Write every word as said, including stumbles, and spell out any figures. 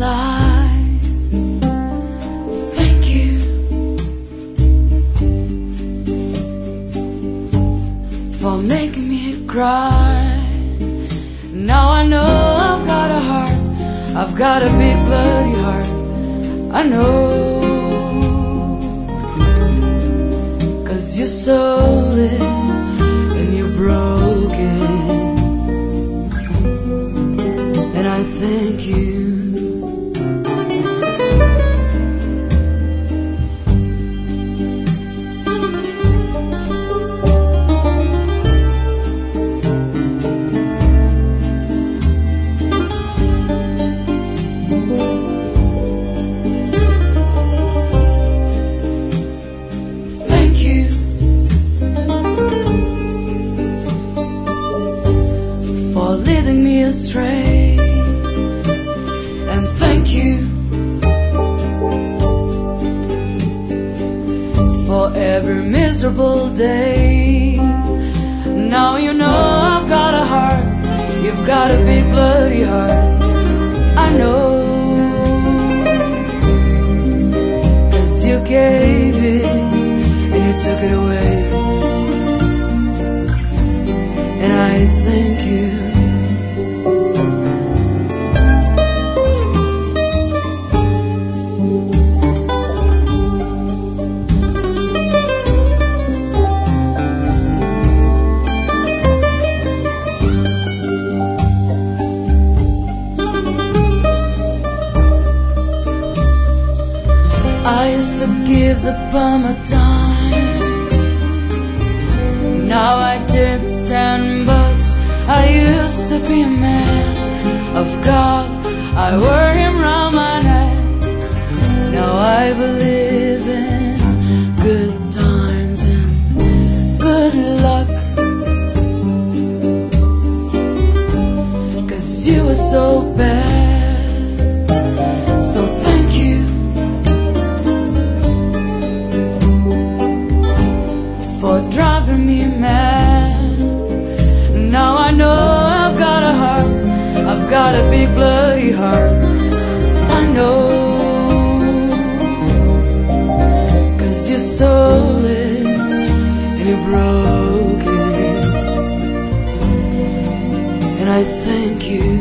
lies. Thank you for making me cry. Now I know I've got a heart, I've got a big bloody heart. I know, 'cause you sold it and you broke it, and I thank you. For leading me astray, and thank you for every miserable day. Now you know I've got a heart, you've got a big bloody heart. I know, 'cause you gave it and you took it away, and I thank you. I used to give the bum a dime, now I did ten bucks. I used to be a man of God, I wear him round my neck. Now I believe in good times and good luck, 'cause you were so bad. So thank you for driving me mad. Now I know I've got a heart, I've got a big bloody heart. I know, 'cause you stole it and you broke it, and I thank you.